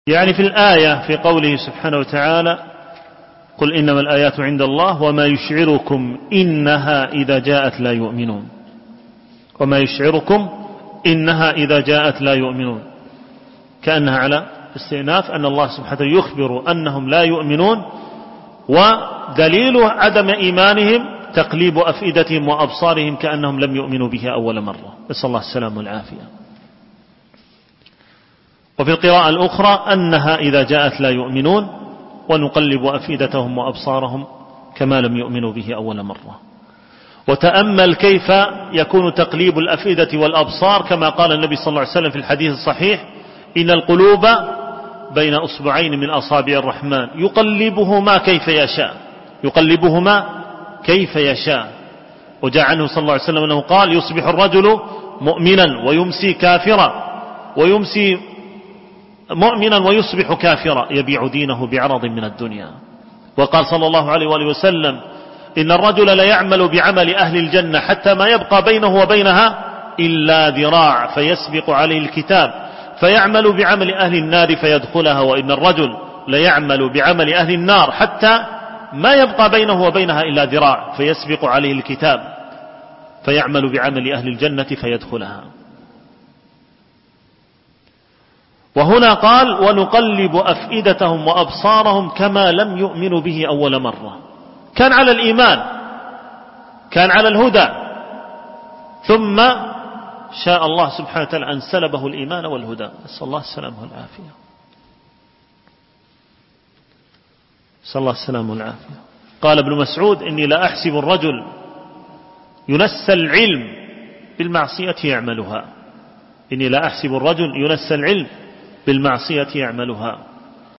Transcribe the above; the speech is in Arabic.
يعني في الآية في قوله سبحانه وتعالى قل إنما الآيات عند الله وما يشعركم إنها إذا جاءت لا يؤمنون. وما يشعركم إنها إذا جاءت لا يؤمنون، كأنها على استئناف أن الله سبحانه يخبر أنهم لا يؤمنون، ودليل عدم إيمانهم تقليب أفئدتهم وأبصارهم كأنهم لم يؤمنوا به أول مرة، نسأل الله السلام والعافية. وفي القراءة الأخرى أنها إذا جاءت لا يؤمنون ونقلب أفئدتهم وأبصارهم كما لم يؤمنوا به أول مرة. وتأمل كيف يكون تقليب الأفئدة والأبصار كما قال النبي صلى الله عليه وسلم في الحديث الصحيح إن القلوب بين أصبعين من أصابع الرحمن يقلبهما كيف يشاء، يقلبهما كيف يشاء. وجاء عنه صلى الله عليه وسلم أنه قال يصبح الرجل مؤمنا ويمسي كافرا، ويمسي مؤمنا ويصبح كافرا يبيع دينه بعرض من الدنيا. وقال صلى الله عليه وآله وسلم إن الرجل لا يعمل بعمل أهل الجنة حتى ما يبقى بينه وبينها إلا ذراع فيسبق عليه الكتاب فيعمل بعمل أهل النار فيدخلها، وإن الرجل لا يعمل بعمل أهل النار حتى ما يبقى بينه وبينها إلا ذراع فيسبق عليه الكتاب فيعمل بعمل أهل الجنة فيدخلها. وهنا قال ونقلب أفئدتهم وأبصارهم كما لم يؤمنوا به أول مرة. كان على الإيمان، كان على الهدى، ثم شاء الله سبحانه وتعالى أن سلبه الإيمان والهدى، نسأل الله السلامة والعافية، نسأل الله السلامة والعافية. قال ابن مسعود إني لا أحسب الرجل ينسى العلم بالمعصية يعملها، إني لا أحسب الرجل ينسى العلم بالمعصية يعملها.